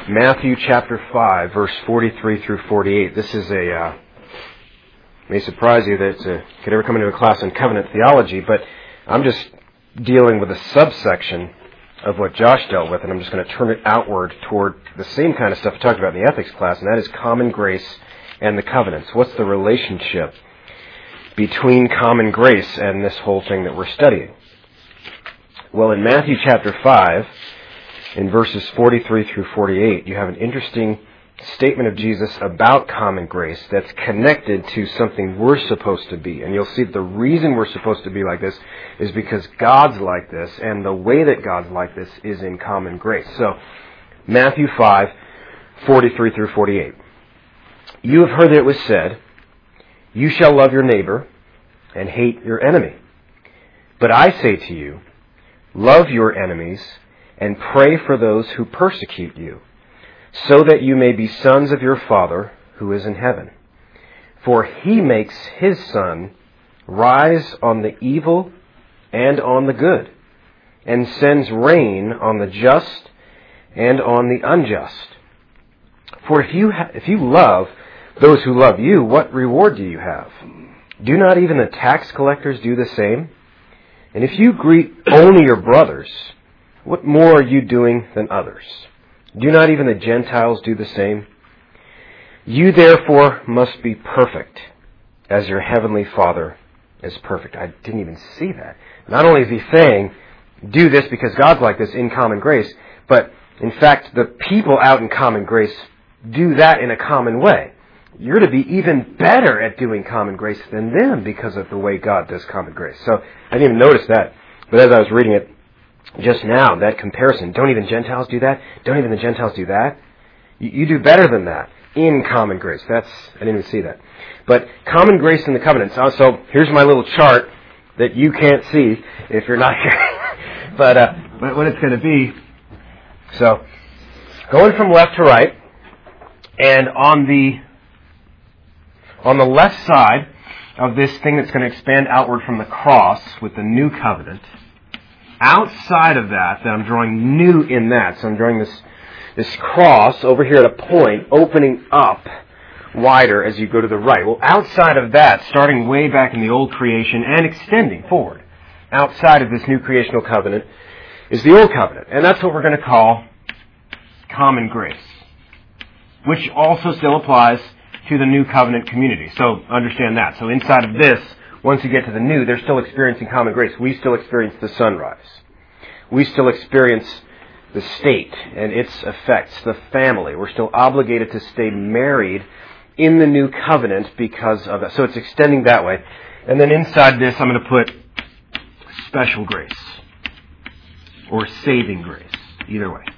Matthew chapter 5, verse 43 through 48. This is may surprise you that it could ever come into a class on covenant theology, but I'm just dealing with a subsection of what Josh dealt with, and I'm just going to turn it outward toward the same kind of stuff I talked about in the ethics class, and that is common grace and the covenants. What's the relationship between common grace and this whole thing that we're studying? Well, in Matthew chapter 5, in verses 43 through 48, you have an interesting statement of Jesus about common grace that's connected to something we're supposed to be. And you'll see that the reason we're supposed to be like this is because God's like this, and the way that God's like this is in common grace. So, Matthew 5, 43 through 48. You have heard that it was said, "You shall love your neighbor and hate your enemy. But I say to you, love your enemies and pray for those who persecute you, so that you may be sons of your Father who is in heaven. For he makes his sun rise on the evil and on the good, and sends rain on the just and on the unjust. For if you love those who love you, what reward do you have? Do not even the tax collectors do the same? And if you greet only your brothers, what more are you doing than others? Do not even the Gentiles do the same? You therefore must be perfect, as your heavenly Father is perfect." I didn't even see that. Not only is he saying, do this because God's like this in common grace, but in fact, the people out in common grace do that in a common way. You're to be even better at doing common grace than them because of the way God does common grace. So I didn't even notice that. But as I was reading it just now, that comparison, don't even Gentiles do that? Don't even the Gentiles do that? You do better than that in common grace. I didn't even see that. But common grace in the covenants. So here's my little chart that you can't see if you're not here. but what it's going to be. So going from left to right, and on the left side of this thing that's going to expand outward from the cross with the new covenant, outside of that I'm drawing new in that. So I'm drawing this cross over here at a point, opening up wider as you go to the right. Well, outside of that, starting way back in the old creation and extending forward, outside of this new creational covenant, is the old covenant. And that's what we're going to call common grace, which also still applies to the new covenant community. So understand that. So inside of this, once you get to the new, they're still experiencing common grace. We still experience the sunrise. We still experience the state and its effects, the family. We're still obligated to stay married in the new covenant because of that. So it's extending that way. And then inside this, I'm going to put special grace or saving grace, either way.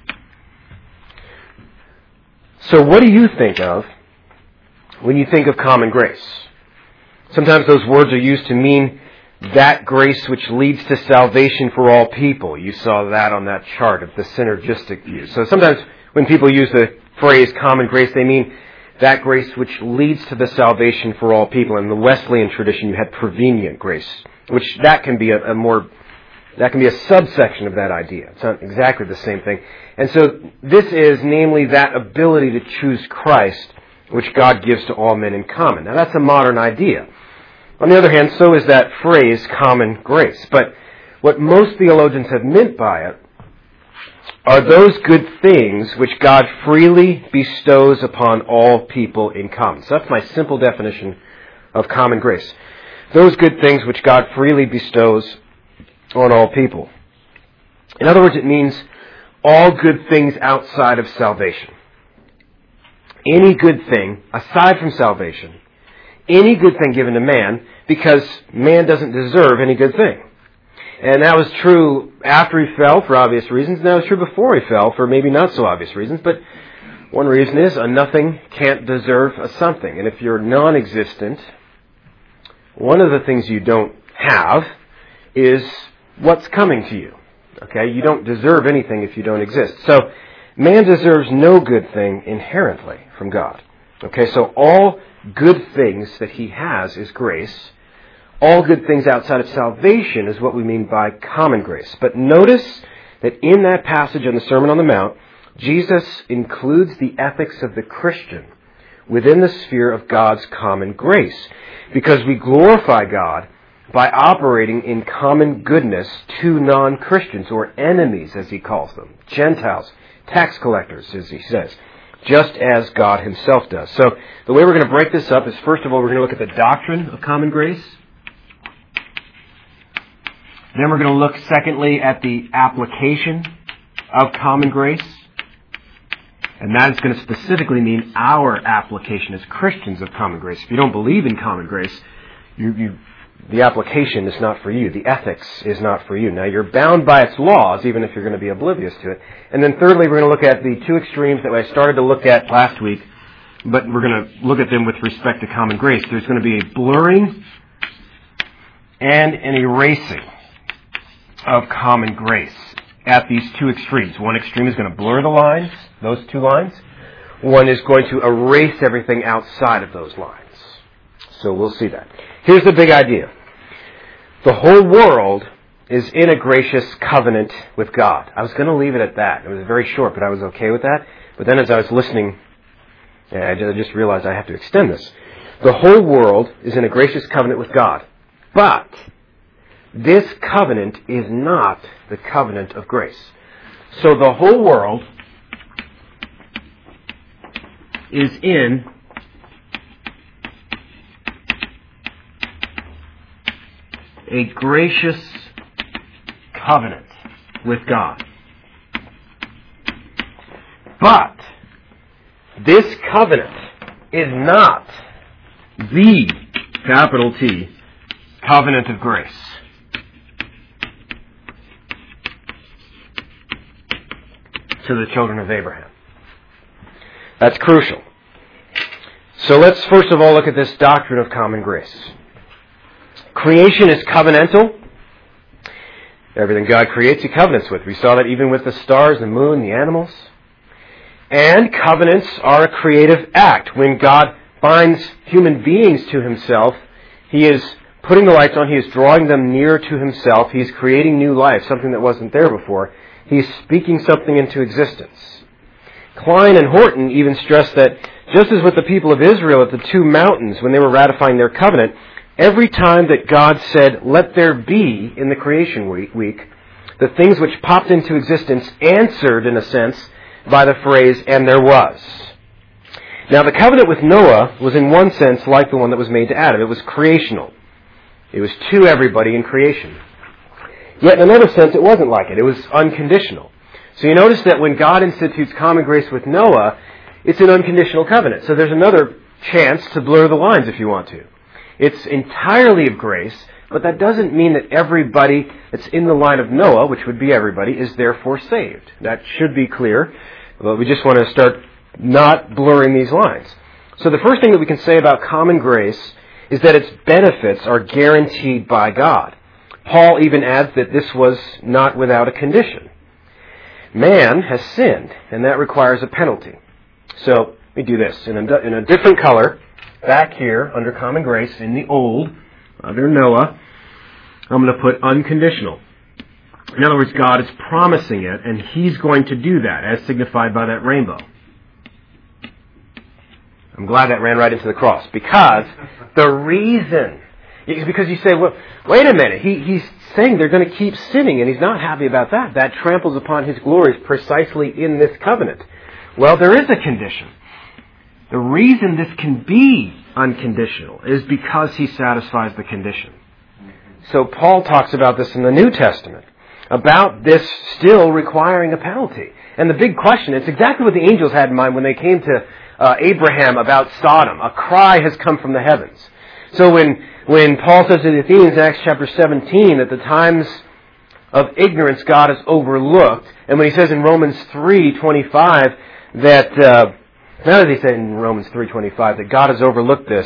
So what do you think of when you think of common grace? Sometimes those words are used to mean that grace which leads to salvation for all people. You saw that on that chart of the synergistic view. So sometimes when people use the phrase common grace, they mean that grace which leads to the salvation for all people. In the Wesleyan tradition, you had prevenient grace, which that can be a subsection of that idea. It's not exactly the same thing. And so this is namely that ability to choose Christ, which God gives to all men in common. Now that's a modern idea. On the other hand, so is that phrase, common grace. But what most theologians have meant by it are those good things which God freely bestows upon all people in common. So that's my simple definition of common grace. Those good things which God freely bestows on all people. In other words, it means all good things outside of salvation. Any good thing aside from salvation, any good thing given to man, because man doesn't deserve any good thing. And that was true after he fell for obvious reasons, and that was true before he fell for maybe not so obvious reasons. But one reason is a nothing can't deserve a something. And if you're non-existent, one of the things you don't have is what's coming to you. Okay? You don't deserve anything if you don't exist. So man deserves no good thing inherently from God. Okay, so all good things that he has is grace. All good things outside of salvation is what we mean by common grace. But notice that in that passage in the Sermon on the Mount, Jesus includes the ethics of the Christian within the sphere of God's common grace, because we glorify God by operating in common goodness to non-Christians, or enemies, as he calls them, Gentiles, tax collectors, as he says, just as God himself does. So the way we're going to break this up is, first of all, we're going to look at the doctrine of common grace. Then we're going to look, secondly, at the application of common grace. And that is going to specifically mean our application as Christians of common grace. If you don't believe in common grace, the application is not for you. The ethics is not for you. Now, you're bound by its laws, even if you're going to be oblivious to it. And then thirdly, we're going to look at the two extremes that I started to look at last week, but we're going to look at them with respect to common grace. There's going to be a blurring and an erasing of common grace at these two extremes. One extreme is going to blur the lines, those two lines. One is going to erase everything outside of those lines. So we'll see that. Here's the big idea. The whole world is in a gracious covenant with God. I was going to leave it at that. It was very short, but I was okay with that. But then as I was listening, I just realized I have to extend this. The whole world is in a gracious covenant with God. But this covenant is not the covenant of grace. So the whole world is in a gracious covenant with God. But this covenant is not the, capital T, covenant of grace. To the children of Abraham. That's crucial. So let's first of all look at this doctrine of common grace. Creation is covenantal. Everything God creates, He covenants with. We saw that even with the stars, the moon, the animals. And covenants are a creative act. When God binds human beings to Himself, He is putting the lights on, He is drawing them near to Himself, He is creating new life, something that wasn't there before. He's speaking something into existence. Klein and Horton even stress that just as with the people of Israel at the two mountains when they were ratifying their covenant, every time that God said, "Let there be," in the creation week, the things which popped into existence answered, in a sense, by the phrase, "and there was." Now, the covenant with Noah was in one sense like the one that was made to Adam. It was creational. It was to everybody in creation. Yet in another sense, it wasn't like it. It was unconditional. So you notice that when God institutes common grace with Noah, it's an unconditional covenant. So there's another chance to blur the lines if you want to. It's entirely of grace, but that doesn't mean that everybody that's in the line of Noah, which would be everybody, is therefore saved. That should be clear, but we just want to start not blurring these lines. So the first thing that we can say about common grace is that its benefits are guaranteed by God. Paul even adds that this was not without a condition. Man has sinned, and that requires a penalty. So let me do this. In a different color, back here, under common grace, in the old, under Noah, I'm going to put unconditional. In other words, God is promising it, and He's going to do that, as signified by that rainbow. I'm glad that ran right into the cross, because the reason... Because you say, well, wait a minute, he's saying they're going to keep sinning, and He's not happy about that. That tramples upon His glories precisely in this covenant. Well, there is a condition. The reason this can be unconditional is because He satisfies the condition. So Paul talks about this in the New Testament, about this still requiring a penalty. And the big question, it's exactly what the angels had in mind when they came to Abraham about Sodom. A cry has come from the heavens. So when Paul says to the Athenians in Acts chapter 17 that the times of ignorance God has overlooked, and when he says in Romans 3:25 that, now does he say in Romans 3:25 that God has overlooked this,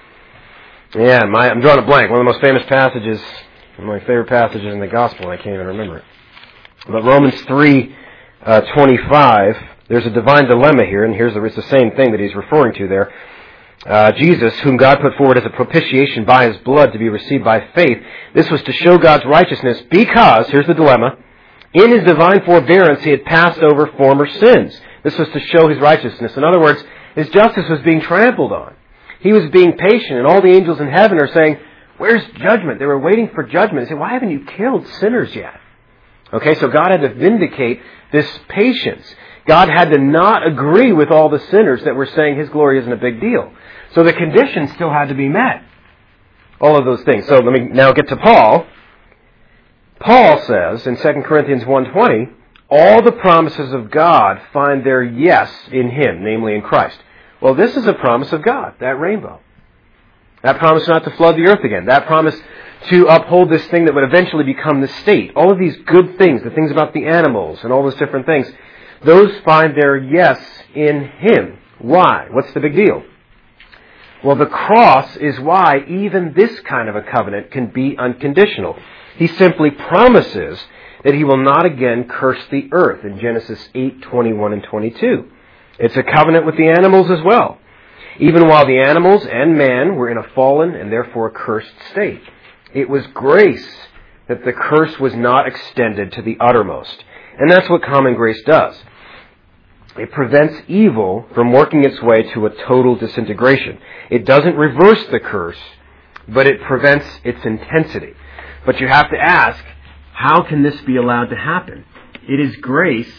I'm drawing a blank. One of the most famous passages, one of my favorite passages in the Gospel, I can't even remember it. But Romans 3:25, there's a divine dilemma here, and it's the same thing that he's referring to there. Jesus, whom God put forward as a propitiation by His blood to be received by faith, this was to show God's righteousness because, here's the dilemma, In His divine forbearance, He had passed over former sins. This was to show His righteousness. In other words, His justice was being trampled on. He was being patient, and all the angels in heaven are saying, where's judgment? They were waiting for judgment. They said, why haven't you killed sinners yet? Okay, so God had to vindicate this patience. God had to not agree with all the sinners that were saying His glory isn't a big deal. So the conditions still had to be met. All of those things. So let me now get to Paul. Paul says in 2 Corinthians 1:20, all the promises of God find their yes in Him, namely in Christ. Well, this is a promise of God, that rainbow. That promise not to flood the earth again. That promise to uphold this thing that would eventually become the state. All of these good things, the things about the animals and all those different things, those find their yes in Him. Why? What's the big deal? Well, the cross is why even this kind of a covenant can be unconditional. He simply promises that He will not again curse the earth in Genesis 8:21 and 22. It's a covenant with the animals as well, even while the animals and man were in a fallen and therefore a cursed state. It was grace that the curse was not extended to the uttermost. And that's what common grace does. It prevents evil from working its way to a total disintegration. It doesn't reverse the curse, but it prevents its intensity. But you have to ask, how can this be allowed to happen? It is grace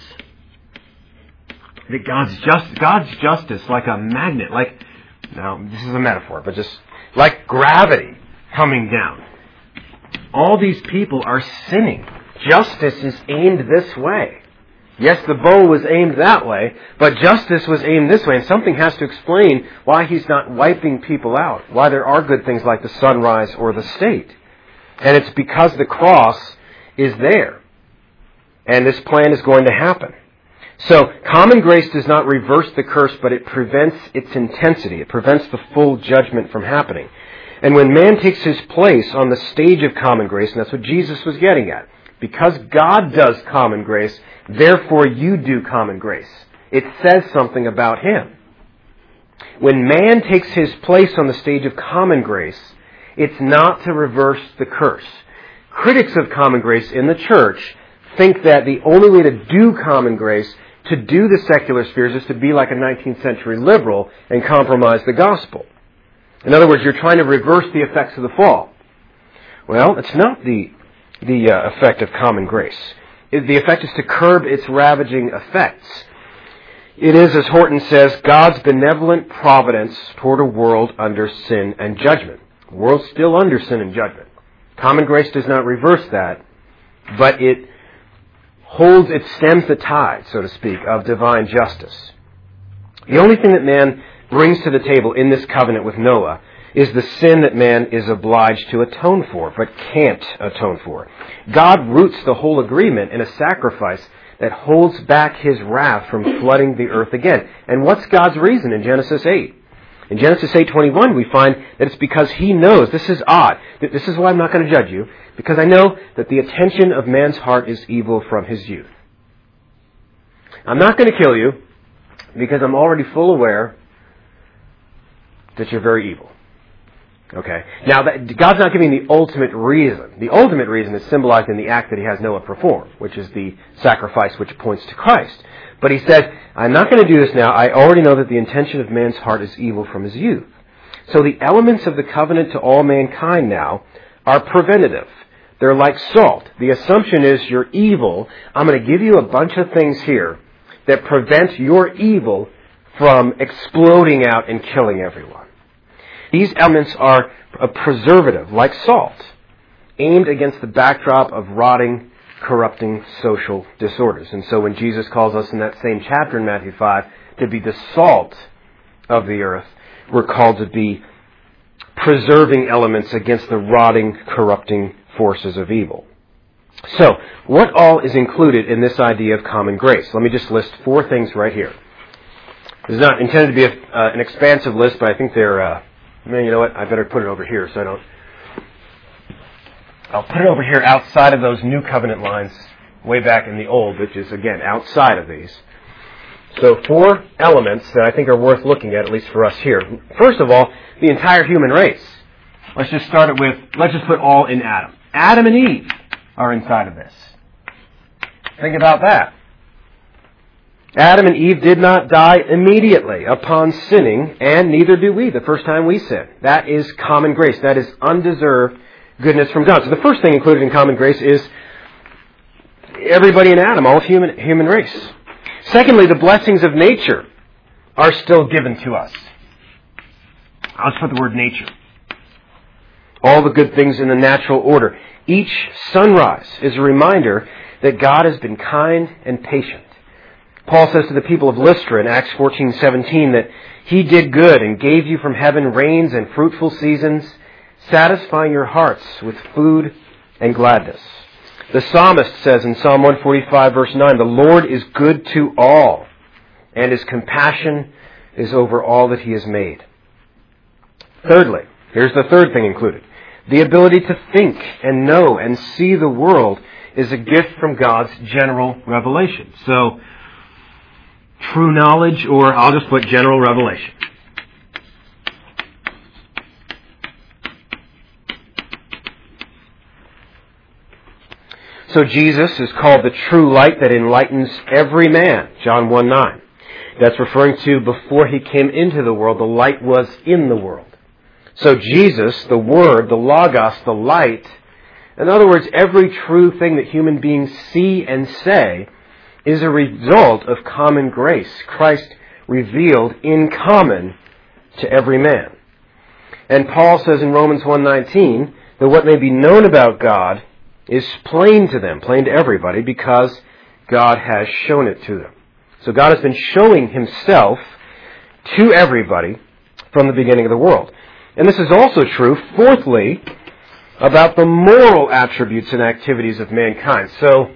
that God's justice, like a magnet, now this is a metaphor, but just like gravity coming down. All these people are sinning. Justice is aimed this way. Yes, the bow was aimed that way, but justice was aimed this way, and something has to explain why He's not wiping people out, why there are good things like the sunrise or the state. And it's because the cross is there, and this plan is going to happen. So, common grace does not reverse the curse, but it prevents its intensity. It prevents the full judgment from happening. And when man takes his place on the stage of common grace, and that's what Jesus was getting at, because God does common grace, therefore you do common grace. It says something about Him. When man takes his place on the stage of common grace, it's not to reverse the curse. Critics of common grace in the church think that the only way to do common grace, to do the secular spheres, is to be like a 19th century liberal and compromise the gospel. In other words, you're trying to reverse the effects of the fall. Well, it's not the effect of common grace. The effect is to curb its ravaging effects. It is, as Horton says, God's benevolent providence toward a world under sin and judgment. The world's still under sin and judgment. Common grace does not reverse that, but it stems the tide, so to speak, of divine justice. The only thing that man brings to the table in this covenant with Noah is the sin that man is obliged to atone for, but can't atone for. God roots the whole agreement in a sacrifice that holds back His wrath from flooding the earth again. And what's God's reason in Genesis 8? In Genesis 8:21, we find that it's because He knows, this is odd, that this is why I'm not going to judge you, because I know that the attention of man's heart is evil from his youth. I'm not going to kill you because I'm already full aware that you're very evil. Okay. Now, God's not giving the ultimate reason. The ultimate reason is symbolized in the act that He has Noah perform, which is the sacrifice which points to Christ. But He says, I'm not going to do this now. I already know that the intention of man's heart is evil from his youth. So the elements of the covenant to all mankind now are preventative. They're like salt. The assumption is you're evil. I'm going to give you a bunch of things here that prevent your evil from exploding out and killing everyone. These elements are a preservative, like salt, aimed against the backdrop of rotting, corrupting social disorders. And so when Jesus calls us in that same chapter in Matthew 5 to be the salt of the earth, we're called to be preserving elements against the rotting, corrupting forces of evil. So, what all is included in this idea of common grace? Let me just list 4 things right here. This is not intended to be an expansive list, but I think they're... you know what? I better put it over here so I don't... I'll put it over here outside of those new covenant lines way back in the old, which is, again, outside of these. So 4 elements that I think are worth looking at least for us here. First of all, the entire human race. Let's just put all in Adam. Adam and Eve are inside of this. Think about that. Adam and Eve did not die immediately upon sinning, and neither do we the first time we sin. That is common grace. That is undeserved goodness from God. So the first thing included in common grace is everybody in Adam, all of human race. Secondly, the blessings of nature are still given to us. I'll just put the word nature. All the good things in the natural order. Each sunrise is a reminder that God has been kind and patient. Paul says to the people of Lystra in Acts 14:17 that He did good and gave you from heaven rains and fruitful seasons, satisfying your hearts with food and gladness. The psalmist says in Psalm 145 verse 9, the Lord is good to all, and His compassion is over all that He has made. Thirdly, here's the third thing included. The ability to think and know and see the world is a gift from God's general revelation. So, true knowledge, or I'll just put general revelation. So Jesus is called the true light that enlightens every man, John 1:9. That's referring to before He came into the world, the light was in the world. So Jesus, the Word, the Logos, the light, in other words, every true thing that human beings see and say is a result of common grace, Christ revealed in common to every man. And Paul says in Romans 1:19 that what may be known about God is plain to them, plain to everybody, because God has shown it to them. So God has been showing Himself to everybody from the beginning of the world. And this is also true, fourthly, about the moral attributes and activities of mankind. So,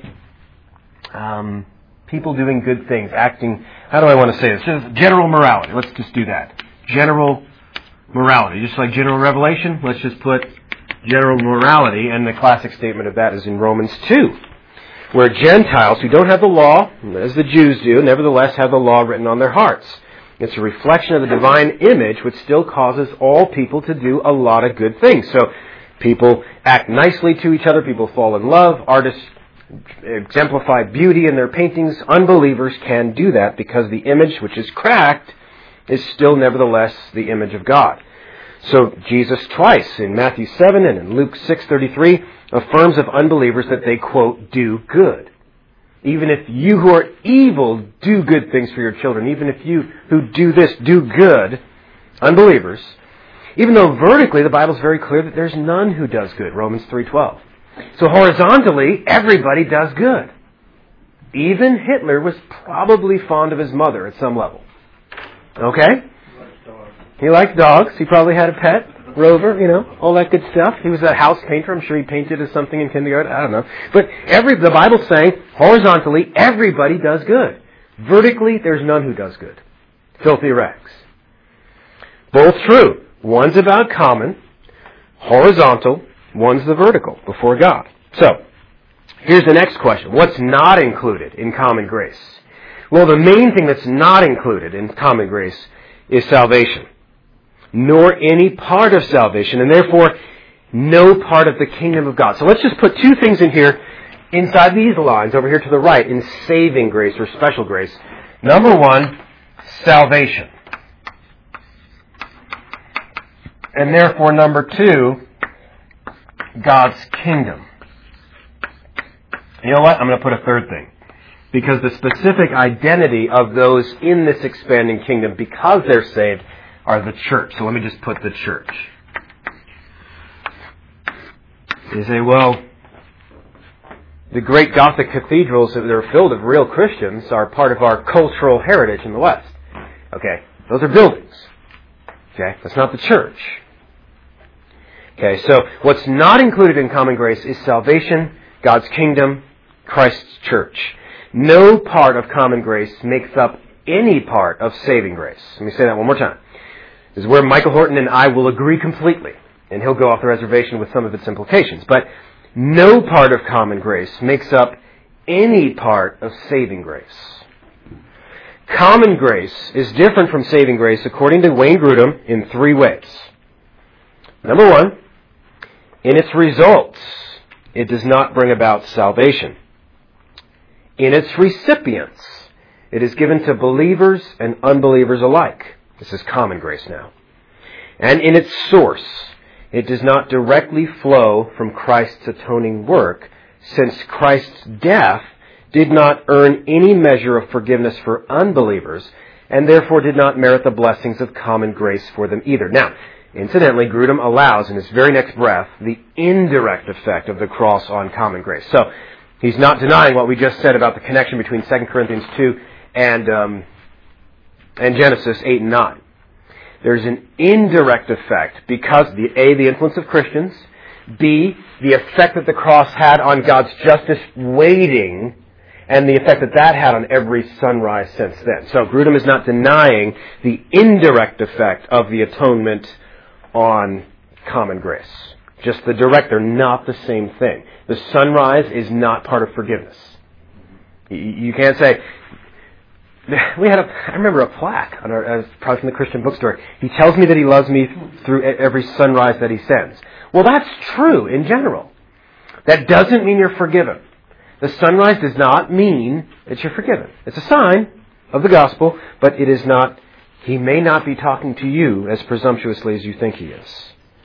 people doing good things, acting, how do I want to say this? Just general morality. Let's just do that. General morality. Just like general revelation, let's just put general morality, and the classic statement of that is in Romans 2, where Gentiles who don't have the law, as the Jews do, nevertheless have the law written on their hearts. It's a reflection of the divine image, which still causes all people to do a lot of good things. So people act nicely to each other, people fall in love, artists exemplify beauty in their paintings. Unbelievers can do that because the image, which is cracked, is still nevertheless the image of God. So Jesus twice, in Matthew 7 and in Luke 6:33, affirms of unbelievers that they, quote, do good. Even if you who are evil do good things for your children, even if you who do this do good, unbelievers, even though vertically the Bible is very clear that there's none who does good, Romans 3:12. So horizontally, everybody does good. Even Hitler was probably fond of his mother at some level. Okay? He liked dogs. He probably had a pet. Rover, all that good stuff. He was a house painter. I'm sure he painted as something in kindergarten. I don't know. But the Bible's saying, horizontally, everybody does good. Vertically, there's none who does good. Filthy rags. Both true. One's about common, horizontal. One's the vertical, before God. So, here's the next question. What's not included in common grace? Well, the main thing that's not included in common grace is salvation. Nor any part of salvation, and therefore no part of the kingdom of God. So let's just put two things in here, inside these lines, over here to the right, in saving grace or special grace. Number one, salvation. And therefore, number two, God's kingdom. You know what? I'm going to put a third thing. Because the specific identity of those in this expanding kingdom, because they're saved, are the church. So let me just put the church. You say, well, the great Gothic cathedrals that are filled with real Christians are part of our cultural heritage in the West. Okay, those are buildings. Okay, that's not the church. Okay, so what's not included in common grace is salvation, God's kingdom, Christ's church. No part of common grace makes up any part of saving grace. Let me say that one more time. This is where Michael Horton and I will agree completely, and he'll go off the reservation with some of its implications. But no part of common grace makes up any part of saving grace. Common grace is different from saving grace according to Wayne Grudem in three ways. Number one, in its results, it does not bring about salvation. in its recipients. It is given to believers and unbelievers alike. This is common grace now. And in its source, it does not directly flow from Christ's atoning work, since Christ's death did not earn any measure of forgiveness for unbelievers, and therefore did not merit the blessings of common grace for them either. Now, incidentally, Grudem allows in his very next breath the indirect effect of the cross on common grace. So, he's not denying what we just said about the connection between 2 Corinthians 2 and Genesis 8 and 9. There's an indirect effect because, the influence of Christians, B, the effect that the cross had on God's justice waiting, and the effect that that had on every sunrise since then. So Grudem is not denying the indirect effect of the atonement on common grace. Just the direct, they're not the same thing. The sunrise is not part of forgiveness. You can't say, I remember a plaque, probably from the Christian bookstore. He tells me that he loves me through every sunrise that he sends. Well, that's true in general. That doesn't mean you're forgiven. The sunrise does not mean that you're forgiven. It's a sign of the gospel, but it is not. He may not be talking to you as presumptuously as you think he is.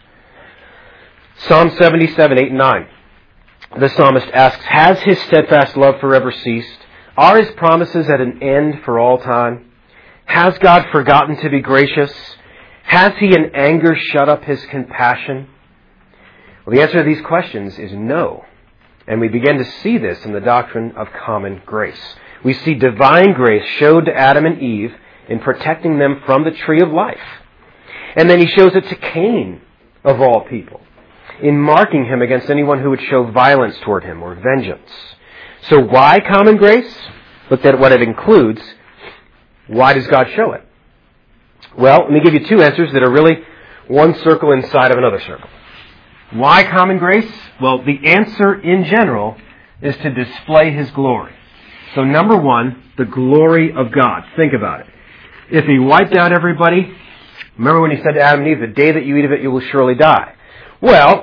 Psalm 77, 8 and 9. The psalmist asks, has his steadfast love forever ceased? Are his promises at an end for all time? Has God forgotten to be gracious? Has he in anger shut up his compassion? Well, the answer to these questions is no. And we begin to see this in the doctrine of common grace. We see divine grace showed to Adam and Eve in protecting them from the tree of life. And then he shows it to Cain, of all people, in marking him against anyone who would show violence toward him or vengeance. So why common grace? Look at what it includes. Why does God show it? Well, let me give you two answers that are really one circle inside of another circle. Why common grace? Well, the answer in general is to display His glory. So number one, the glory of God. Think about it. If He wiped out everybody, remember when He said to Adam and Eve, the day that you eat of it, you will surely die. Well,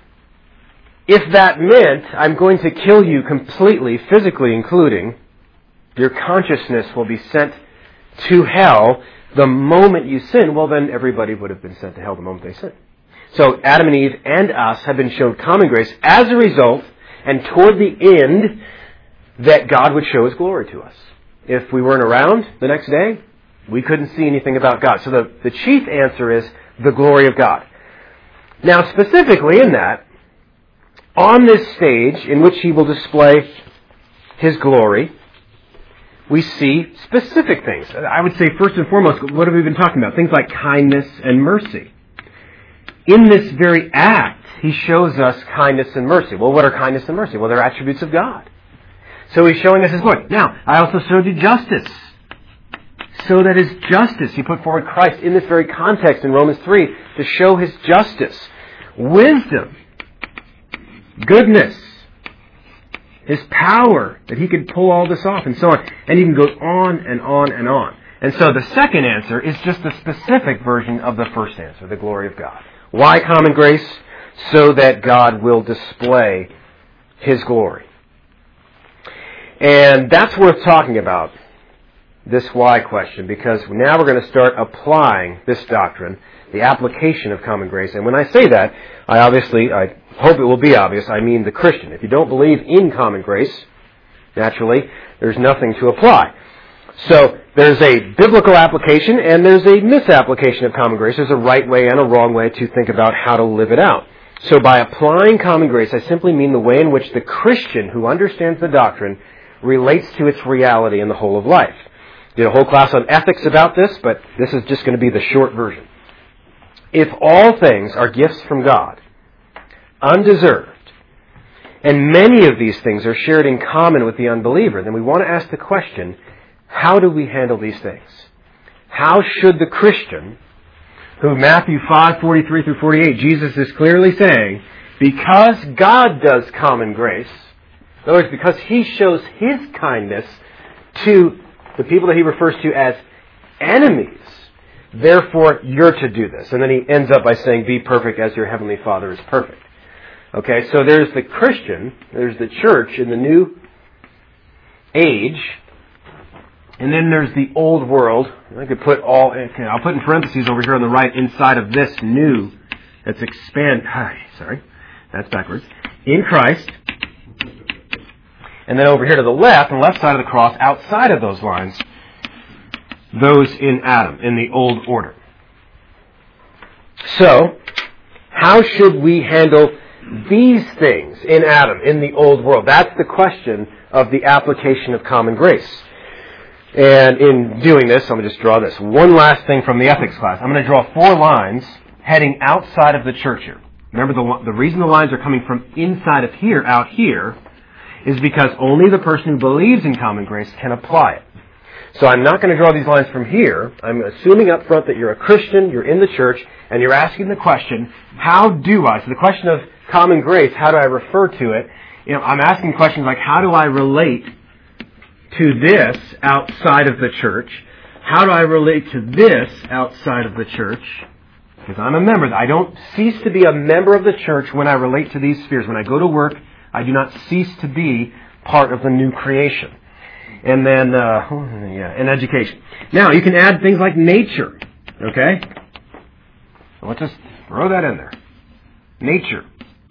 if that meant I'm going to kill you completely, physically including, your consciousness will be sent to hell the moment you sin, well then everybody would have been sent to hell the moment they sinned. So Adam and Eve and us have been shown common grace as a result, and toward the end, that God would show His glory to us. If we weren't around the next day, we couldn't see anything about God. So the chief answer is the glory of God. Now specifically in that, on this stage in which He will display His glory, we see specific things. I would say first and foremost, what have we been talking about? Things like kindness and mercy. In this very act, He shows us kindness and mercy. Well, what are kindness and mercy? Well, they're attributes of God. So He's showing us His glory. Now, I also showed you justice. So that His justice, He put forward Christ in this very context in Romans 3 to show His justice. Wisdom. Goodness. His power, that He could pull all this off, and so on. And He can go on and on and on. And so the second answer is just a specific version of the first answer, the glory of God. Why common grace? So that God will display His glory. And that's worth talking about, this why question, because now we're going to start applying this doctrine, the application of common grace. And when I say that, I hope it will be obvious, I mean the Christian. If you don't believe in common grace, naturally, there's nothing to apply. So there's a biblical application and there's a misapplication of common grace. There's a right way and a wrong way to think about how to live it out. So by applying common grace, I simply mean the way in which the Christian who understands the doctrine relates to its reality in the whole of life. Did a whole class on ethics about this, but this is just going to be the short version. If all things are gifts from God, undeserved, and many of these things are shared in common with the unbeliever, then we want to ask the question, how do we handle these things? How should the Christian, who Matthew 5:43 through 48, Jesus is clearly saying, because God does common grace, in other words, because He shows His kindness to the people that He refers to as enemies, therefore you're to do this. And then He ends up by saying, be perfect as your heavenly Father is perfect. Okay, so there's the Christian, there's the church in the New age. And then there's the old world. I could put I'll put in parentheses over here on the right inside of this new. That's that's backwards. In Christ. And then over here to the left, on the left side of the cross, outside of those lines, those in Adam, in the old order. So, how should we handle these things in Adam, in the old world? That's the question of the application of common grace. And in doing this, I'm going to just draw this. One last thing from the ethics class. I'm going to draw 4 lines heading outside of the church here. Remember, the reason the lines are coming from inside of here, out here, is because only the person who believes in common grace can apply it. So I'm not going to draw these lines from here. I'm assuming up front that you're a Christian, you're in the church, and you're asking the question, how do I? So the question of common grace, how do I refer to it? I'm asking questions like, how do I relate to this outside of the church? How do I relate to this outside of the church? Because I'm a member. I don't cease to be a member of the church when I relate to these spheres. When I go to work, I do not cease to be part of the new creation. And then, and education. Now, you can add things like nature. Okay? So let's just throw that in there. Nature.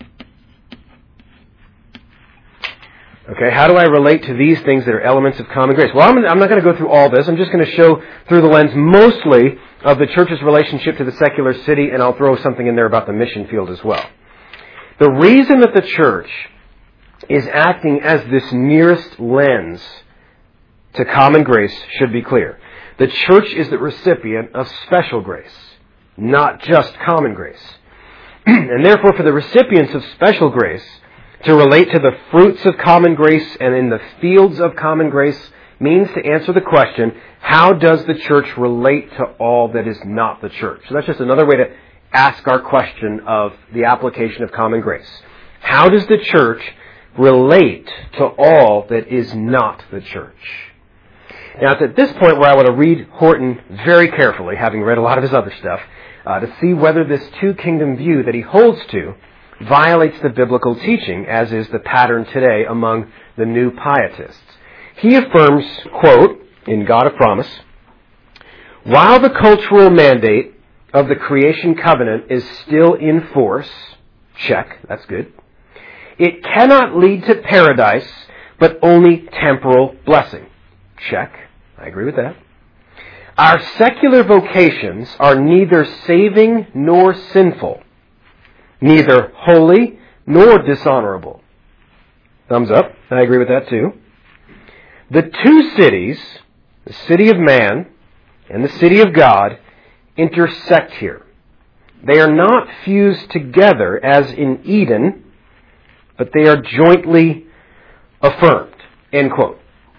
Okay, how do I relate to these things that are elements of common grace? Well, I'm not going to go through all this. I'm just going to show through the lens mostly of the church's relationship to the secular city, and I'll throw something in there about the mission field as well. The reason that the church is acting as this nearest lens to common grace should be clear. The church is the recipient of special grace, not just common grace. And therefore, for the recipients of special grace, to relate to the fruits of common grace and in the fields of common grace means to answer the question, how does the church relate to all that is not the church? So that's just another way to ask our question of the application of common grace. How does the church relate to all that is not the church? Now, it's at this point where I want to read Horton very carefully, having read a lot of his other stuff, to see whether this two-kingdom view that he holds to violates the biblical teaching, as is the pattern today among the new pietists. He affirms, quote, in God of Promise, while the cultural mandate of the creation covenant is still in force, check, that's good, it cannot lead to paradise, but only temporal blessing. Check, I agree with that. Our secular vocations are neither saving nor sinful, neither holy nor dishonorable. Thumbs up. I agree with that too. The two cities, the city of man and the city of God, intersect here. They are not fused together as in Eden, but they are jointly affirmed. End quote.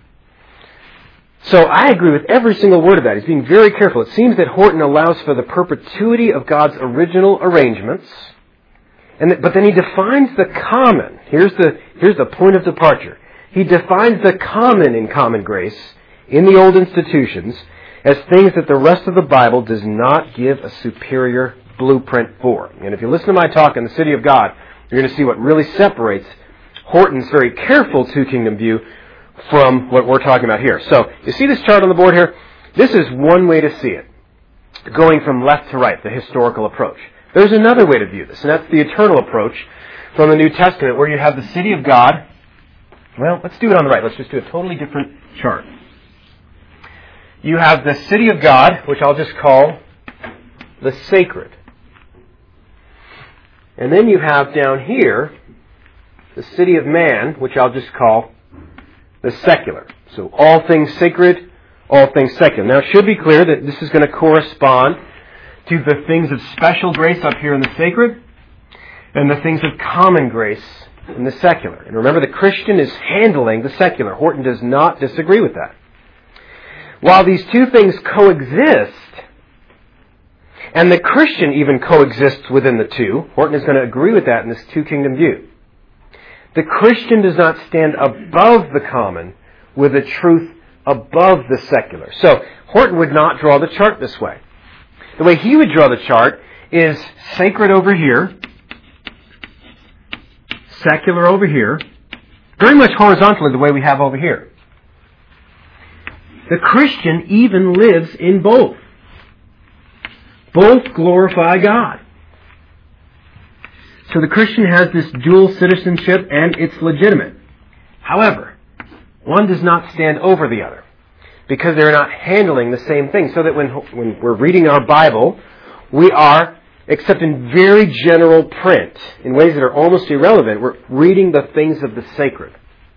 So I agree with every single word of that. He's being very careful. It seems that Horton allows for the perpetuity of God's original arrangements, but then he defines the common. Here's the point of departure. He defines the common in common grace in the old institutions as things that the rest of the Bible does not give a superior blueprint for. And if you listen to my talk in the City of God, you're going to see what really separates Horton's very careful two-kingdom view from what we're talking about here. So, you see this chart on the board here? This is one way to see it, going from left to right, the historical approach. There's another way to view this, and that's the eternal approach from the New Testament, where you have the city of God. Well, let's do it on the right. Let's just do a totally different chart. You have the city of God, which I'll just call the sacred. And then you have down here the city of man, which I'll just call the secular. So all things sacred, all things secular. Now it should be clear that this is going to correspond to the things of special grace up here in the sacred and the things of common grace in the secular. And remember, the Christian is handling the secular. Horton does not disagree with that. While these two things coexist, and the Christian even coexists within the two, Horton is going to agree with that in this two-kingdom view. The Christian does not stand above the common with a truth above the secular. So, Horton would not draw the chart this way. The way he would draw the chart is sacred over here, secular over here, very much horizontally the way we have over here. The Christian even lives in both. Both glorify God. So the Christian has this dual citizenship, and it's legitimate. However, one does not stand over the other, because they're not handling the same thing. So that when we're reading our Bible, we are, except in very general print, in ways that are almost irrelevant, we're reading the things of the sacred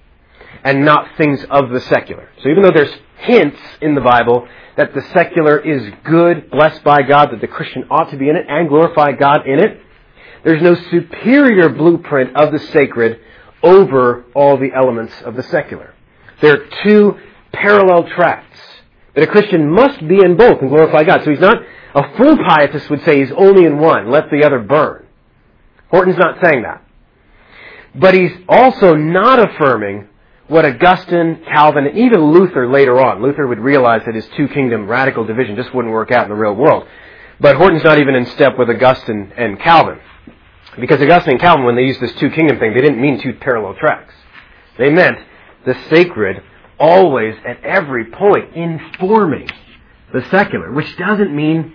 and not things of the secular. So even though there's hints in the Bible that the secular is good, blessed by God, that the Christian ought to be in it and glorify God in it, there's no superior blueprint of the sacred over all the elements of the secular. There are two parallel tracks that a Christian must be in both and glorify God. So he's not, a full pietist would say he's only in one, let the other burn. Horton's not saying that. But he's also not affirming what Augustine, Calvin, and even Luther later on. Luther would realize that his two-kingdom radical division just wouldn't work out in the real world. But Horton's not even in step with Augustine and Calvin. Because Augustine and Calvin, when they used this two-kingdom thing, they didn't mean two parallel tracks. They meant the sacred always, at every point, informing the secular, which doesn't mean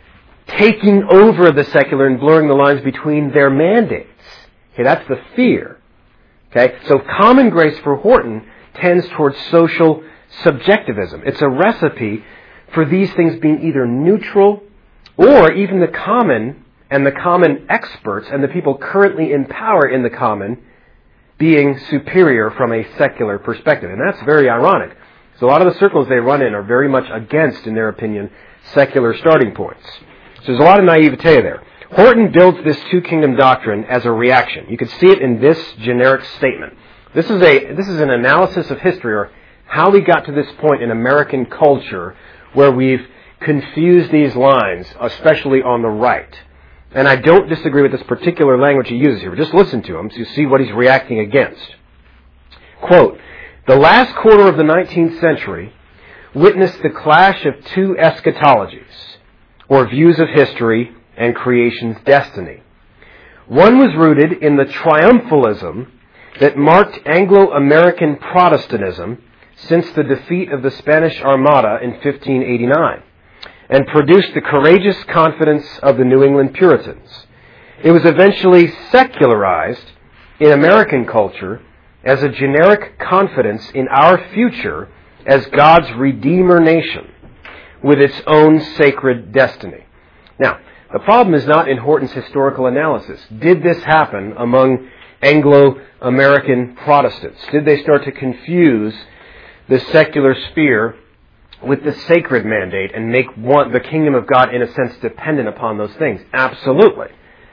taking over the secular and blurring the lines between their mandates. Okay, that's the fear. Okay, so common grace for Horton tends towards social subjectivism. It's a recipe for these things being either neutral or even the common and the common experts and the people currently in power in the common being superior from a secular perspective. And that's very ironic. So a lot of the circles they run in are very much against, in their opinion, secular starting points. So there's a lot of naivete there. Horton builds this two-kingdom doctrine as a reaction. You can see it in this generic statement. This is an analysis of history, or how we got to this point in American culture where we've confused these lines, especially on the right. And I don't disagree with this particular language he uses here. Just listen to him so you see what he's reacting against. Quote, "The last quarter of the 19th century witnessed the clash of two eschatologies, or views of history and creation's destiny. One was rooted in the triumphalism that marked Anglo-American Protestantism since the defeat of the Spanish Armada in 1589, and produced the courageous confidence of the New England Puritans. It was eventually secularized in American culture as a generic confidence in our future as God's Redeemer nation with its own sacred destiny." Now, the problem is not in Horton's historical analysis. Did this happen among Anglo-American Protestants? Did they start to confuse the secular sphere with the sacred mandate and make the kingdom of God, in a sense, dependent upon those things? Absolutely.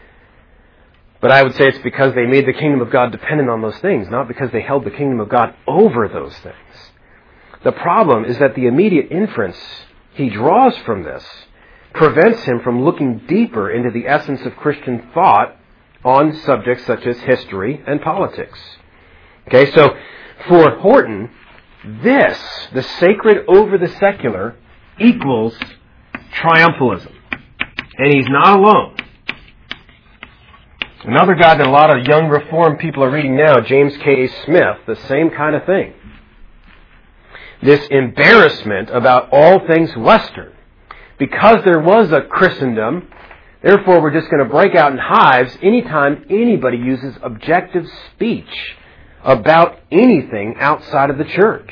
But I would say it's because they made the kingdom of God dependent on those things, not because they held the kingdom of God over those things. The problem is that the immediate inference he draws from this prevents him from looking deeper into the essence of Christian thought on subjects such as history and politics. Okay, so for Horton, the sacred over the secular, equals triumphalism. And he's not alone. Another guy that a lot of young Reformed people are reading now, James K. Smith, the same kind of thing. This embarrassment about all things Western. Because there was a Christendom, therefore we're just going to break out in hives anytime anybody uses objective speech about anything outside of the church.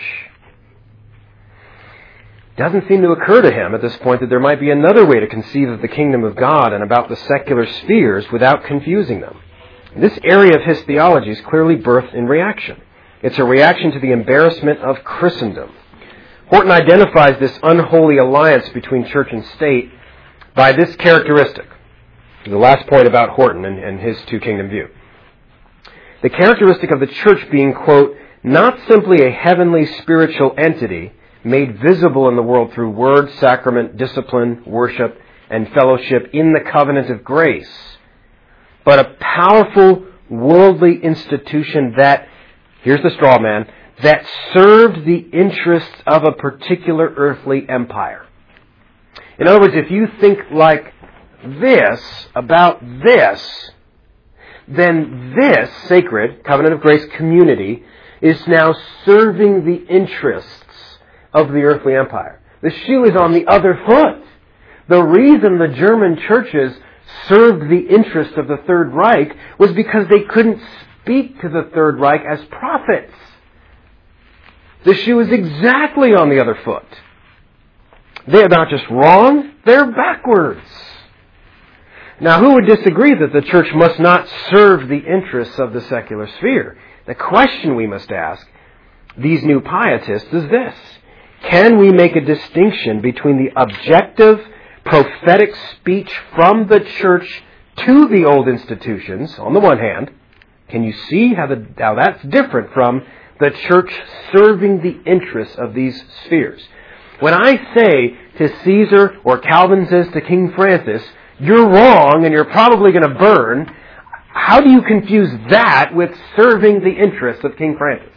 Doesn't seem to occur to him at this point that there might be another way to conceive of the kingdom of God and about the secular spheres without confusing them. This area of his theology is clearly birthed in reaction. It's a reaction to the embarrassment of Christendom. Horton identifies this unholy alliance between church and state by this characteristic. The last point about Horton and his two-kingdom view. The characteristic of the church being, quote, "not simply a heavenly spiritual entity made visible in the world through word, sacrament, discipline, worship, and fellowship in the covenant of grace, but a powerful worldly institution that," here's the straw man, "that served the interests of a particular earthly empire." In other words, if you think like this about this, then this sacred covenant of grace community is now serving the interests of the earthly empire. The shoe is on the other foot. The reason the German churches served the interest of the Third Reich was because they couldn't speak to the Third Reich as prophets. The shoe is exactly on the other foot. They're not just wrong, they're backwards. Now, who would disagree that the church must not serve the interests of the secular sphere? The question we must ask these new pietists is this: can we make a distinction between the objective, prophetic speech from the church to the old institutions, on the one hand? Can you see how that's different from the church serving the interests of these spheres? When I say to Caesar, or Calvin says to King Francis, you're wrong and you're probably going to burn, how do you confuse that with serving the interests of King Francis?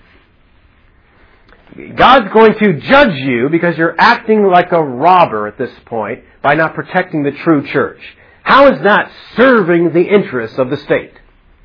God's going to judge you because you're acting like a robber at this point by not protecting the true church. How is that serving the interests of the state?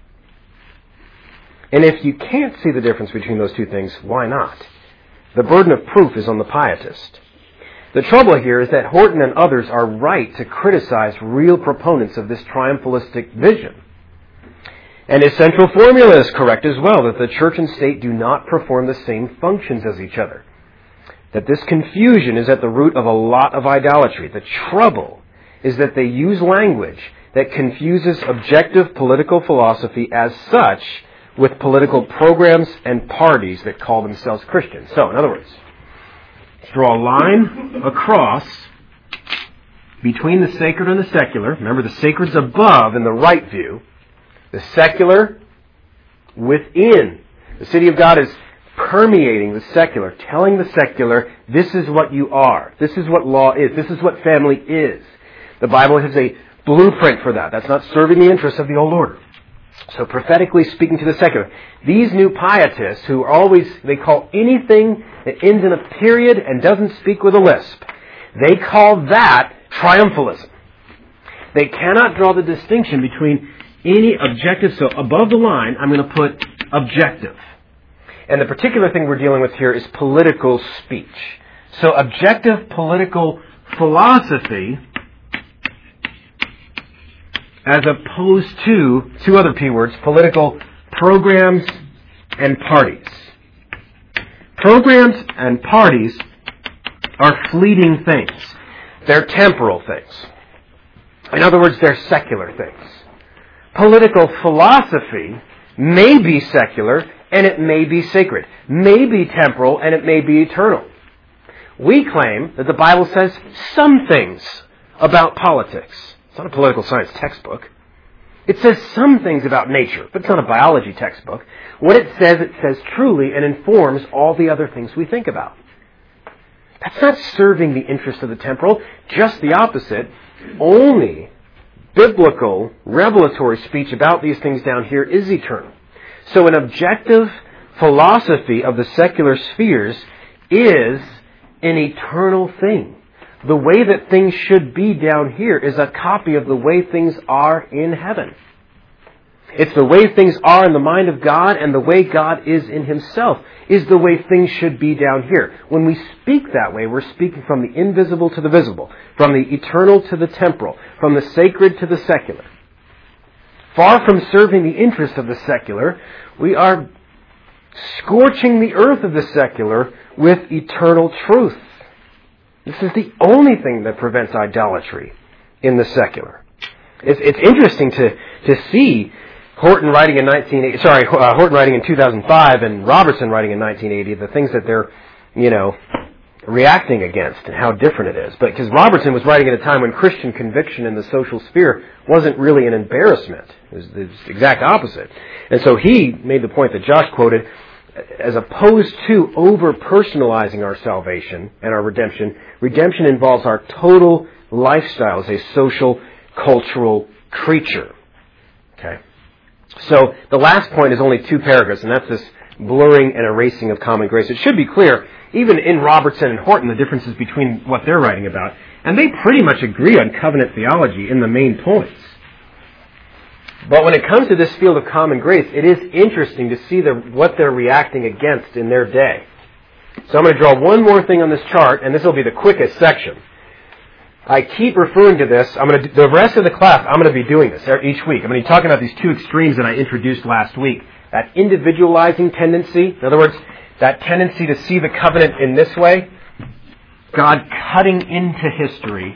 And if you can't see the difference between those two things, why not? The burden of proof is on the pietist. The trouble here is that Horton and others are right to criticize real proponents of this triumphalistic vision. And his central formula is correct as well, that the church and state do not perform the same functions as each other. That this confusion is at the root of a lot of idolatry. The trouble is that they use language that confuses objective political philosophy as such with political programs and parties that call themselves Christians. So, in other words, let's draw a line across between the sacred and the secular. Remember, the sacred's above in the right view. The secular within. The city of God is permeating the secular, telling the secular, this is what you are. This is what law is. This is what family is. The Bible has a blueprint for that. That's not serving the interests of the old order. So prophetically speaking to the secular, these new pietists who are always, they call anything that ends in a period and doesn't speak with a lisp, they call that triumphalism. They cannot draw the distinction between any objective. So above the line, I'm going to put objective. And the particular thing we're dealing with here is political speech. So objective political philosophy as opposed to two other P words, political programs and parties. Programs and parties are fleeting things. They're temporal things. In other words, they're secular things. Political philosophy may be secular and it may be sacred, may be temporal and it may be eternal. We claim that the Bible says some things about politics. It's not a political science textbook. It says some things about nature, but it's not a biology textbook. What it says truly and informs all the other things we think about. That's not serving the interest of the temporal, just the opposite. Only biblical, revelatory speech about these things down here is eternal. So an objective philosophy of the secular spheres is an eternal thing. The way that things should be down here is a copy of the way things are in heaven. It's the way things are in the mind of God, and the way God is in Himself is the way things should be down here. When we speak that way, we're speaking from the invisible to the visible, from the eternal to the temporal, from the sacred to the secular. Far from serving the interest of the secular, we are scorching the earth of the secular with eternal truth. This is the only thing that prevents idolatry in the secular. It's interesting to see Horton writing in 2005 and Robertson writing in 1980, the things that they're, reacting against and how different it is. But because Robertson was writing at a time when Christian conviction in the social sphere wasn't really an embarrassment. It was the exact opposite. And so he made the point that Josh quoted, as opposed to over-personalizing our salvation and our redemption, redemption involves our total lifestyle as a social, cultural creature. Okay. So the last point is only 2 paragraphs, and that's this blurring and erasing of common grace. It should be clear, even in Robertson and Horton, the differences between what they're writing about. And they pretty much agree on covenant theology in the main points. But when it comes to this field of common grace, it is interesting to see what they're reacting against in their day. So I'm going to draw one more thing on this chart, and this will be the quickest section. I keep referring to this. The rest of the class, I'm going to be doing this each week. I'm going to be talking about these two extremes that I introduced last week. That individualizing tendency, in other words, that tendency to see the covenant in this way, God cutting into history.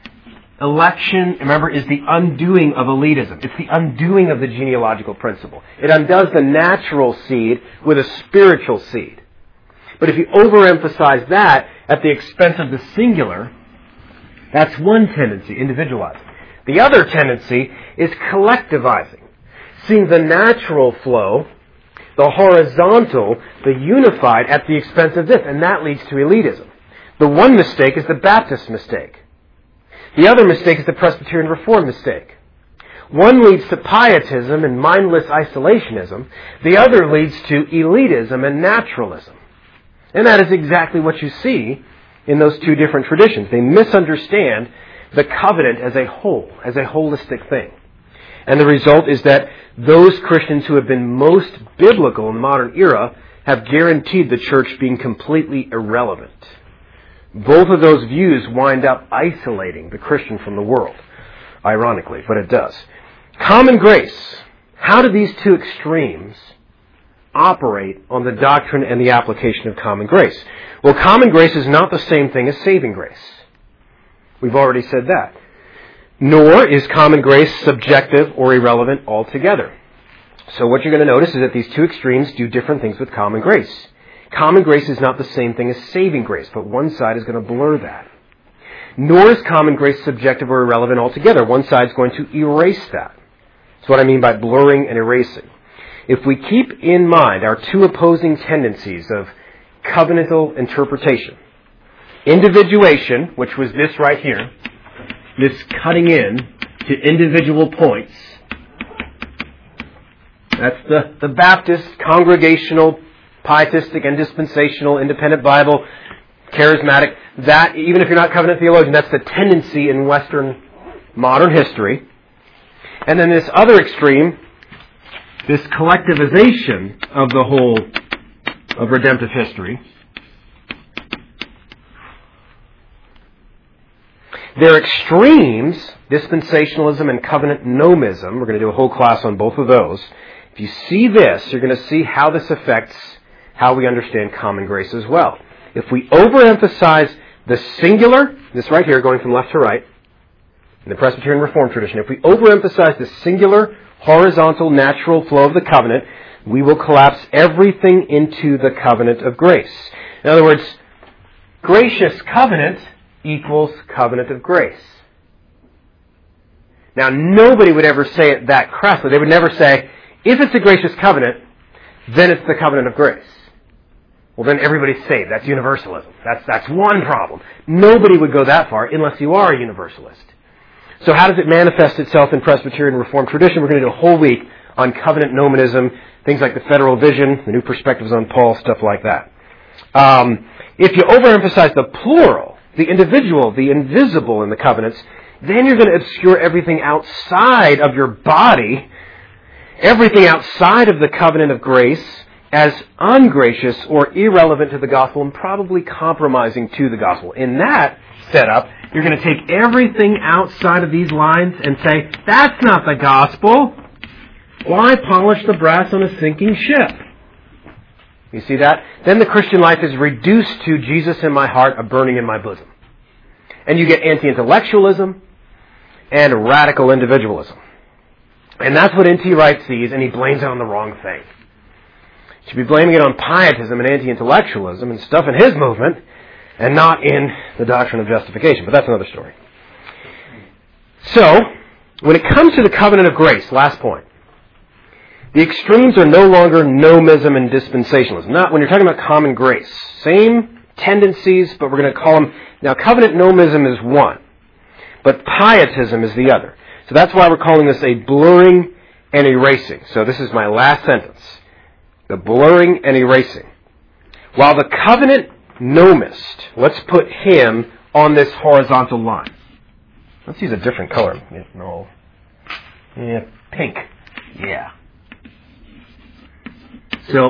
Election, remember, is the undoing of elitism. It's the undoing of the genealogical principle. It undoes the natural seed with a spiritual seed. But if you overemphasize that at the expense of the singular, that's one tendency, individualizing. The other tendency is collectivizing, seeing the natural flow, the horizontal, the unified at the expense of this, and that leads to elitism. The one mistake is the Baptist mistake. The other mistake is the Presbyterian Reform mistake. One leads to pietism and mindless isolationism. The other leads to elitism and naturalism. And that is exactly what you see in those two different traditions. They misunderstand the covenant as a whole, as a holistic thing. And the result is that those Christians who have been most biblical in the modern era have guaranteed the church being completely irrelevant. Both of those views wind up isolating the Christian from the world, ironically, but it does. Common grace. How do these two extremes operate on the doctrine and the application of common grace? Well, common grace is not the same thing as saving grace. We've already said that. Nor is common grace subjective or irrelevant altogether. So what you're going to notice is that these two extremes do different things with common grace. Common grace is not the same thing as saving grace, but one side is going to blur that. Nor is common grace subjective or irrelevant altogether. One side is going to erase that. That's what I mean by blurring and erasing. If we keep in mind our two opposing tendencies of covenantal interpretation, individuation, which was this right here, this cutting in to individual points, that's the Baptist, congregational, pietistic, and dispensational, independent Bible, charismatic. That, even if you're not covenant theologian, that's the tendency in Western modern history. And then this other extreme, this collectivization of the whole of redemptive history. They're extremes, dispensationalism and covenant nomism. We're going to do a whole class on both of those. If you see this, you're going to see how this affects how we understand common grace as well. If we overemphasize the singular, this right here going from left to right, in the Presbyterian Reformed tradition, if we overemphasize the singular, horizontal, natural flow of the covenant, we will collapse everything into the covenant of grace. In other words, gracious covenant equals covenant of grace. Now, nobody would ever say it that crassly. They would never say, if it's a gracious covenant, then it's the covenant of grace. Well, then everybody's saved. That's universalism. That's one problem. Nobody would go that far unless you are a universalist. So how does it manifest itself in Presbyterian Reformed tradition? We're going to do a whole week on covenant nomism, things like the federal vision, the new perspectives on Paul, stuff like that. If you overemphasize the plural, the individual, the invisible in the covenants, then you're going to obscure everything outside of your body, everything outside of the covenant of grace, as ungracious or irrelevant to the gospel and probably compromising to the gospel. In that setup, you're going to take everything outside of these lines and say, that's not the gospel. Why polish the brass on a sinking ship? You see that? Then the Christian life is reduced to Jesus in my heart, a burning in my bosom. And you get anti-intellectualism and radical individualism. And that's what N.T. Wright sees, and he blames it on the wrong thing. He should be blaming it on pietism and anti-intellectualism and stuff in his movement, and not in the doctrine of justification. But that's another story. So, when it comes to the covenant of grace, last point, the extremes are no longer nomism and dispensationalism. Not when you're talking about common grace. Same tendencies, but we're going to call them... Now, covenant nomism is one, but pietism is the other. So that's why we're calling this a blurring and erasing. So this is my last sentence. The blurring and erasing. While the covenant nomist, let's put him on this horizontal line. Let's use a different color. No. Yeah, pink. Yeah. So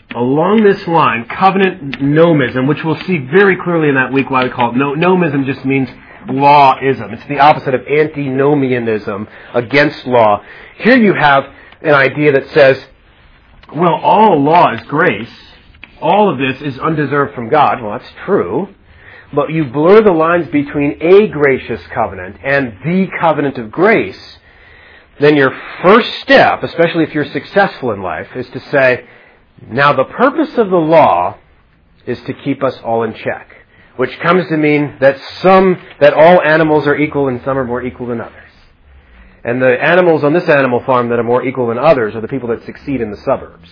along this line, covenant nomism, which we'll see very clearly in that week why we call it nomism, just means lawism. It's the opposite of antinomianism, against law. Here you have an idea that says, well, all law is grace. All of this is undeserved from God. Well, that's true. But you blur the lines between a gracious covenant and the covenant of grace, then your first step, especially if you're successful in life, is to say, now the purpose of the law is to keep us all in check, which comes to mean that all animals are equal and some are more equal than others. And the animals on this animal farm that are more equal than others are the people that succeed in the suburbs.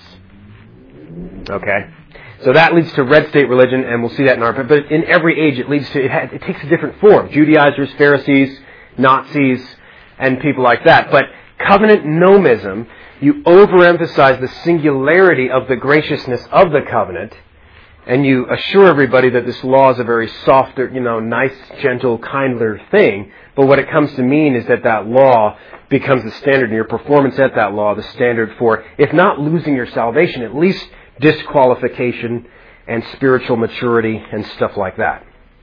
Okay? So that leads to red state religion, and we'll see that in our... But in every age it takes a different form. Judaizers, Pharisees, Nazis, and people like that. But covenant nomism, you overemphasize the singularity of the graciousness of the covenant, and you assure everybody that this law is a very softer, nice, gentle, kinder thing. But what it comes to mean is that law becomes the standard, and your performance at that law the standard for, if not losing your salvation, at least disqualification and spiritual maturity and stuff like that.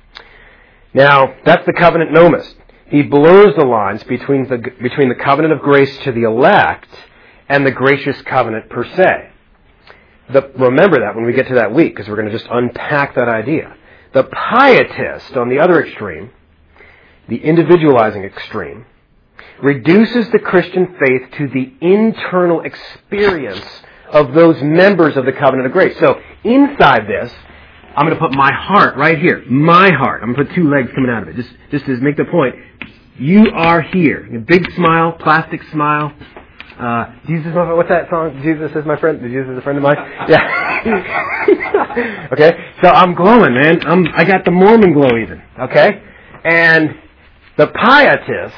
Now, that's the covenant nomist. He blurs the lines between the covenant of grace to the elect and the gracious covenant per se. Remember that when we get to that week, because we're going to just unpack that idea. The pietist, on the other extreme, the individualizing extreme, reduces the Christian faith to the internal experience of those members of the covenant of grace. So inside this, I'm going to put my heart right here. My heart. I'm going to put two legs coming out of it. Just to make the point. You are here. A big smile, plastic smile. Jesus, what's that song? Jesus is my friend. Jesus is a friend of mine. Yeah. Okay. So I'm glowing, man. I got the Mormon glow even. Okay. And the pietist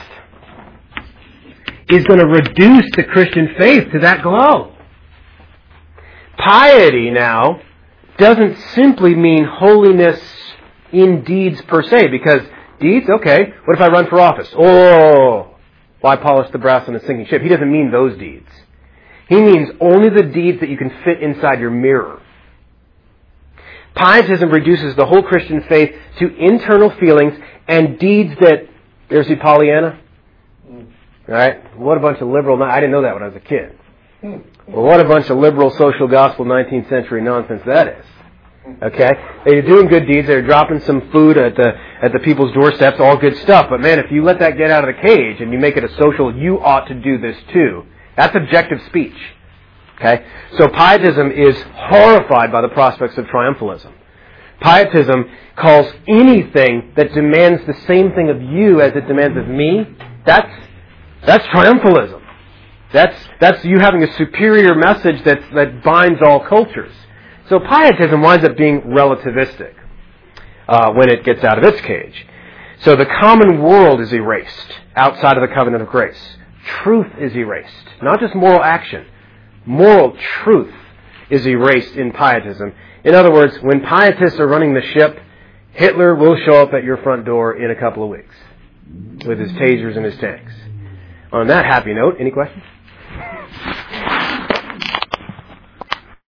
is going to reduce the Christian faith to that glow. Piety now doesn't simply mean holiness in deeds per se, because deeds, okay, what if I run for office? Oh, why polish the brass on a sinking ship? He doesn't mean those deeds. He means only the deeds that you can fit inside your mirror. Pietism reduces the whole Christian faith to internal feelings and deeds that, you ever see Pollyanna? Right? What a bunch of liberal, I didn't know that when I was a kid. Well, what a bunch of liberal social gospel 19th century nonsense that is. Okay? They're doing good deeds, they're dropping some food at the people's doorsteps, all good stuff. But man, if you let that get out of the cage and you make it a social, you ought to do this too, that's objective speech. Okay? So pietism is horrified by the prospects of triumphalism. Pietism calls anything that demands the same thing of you as it demands of me, that's triumphalism. That's you having a superior message that binds all cultures. So pietism winds up being relativistic when it gets out of its cage. So the common world is erased outside of the covenant of grace. Truth is erased. Not just moral action. Moral truth is erased in pietism. In other words, when pietists are running the ship, Hitler will show up at your front door in a couple of weeks with his tasers and his tanks. On that happy note, any questions?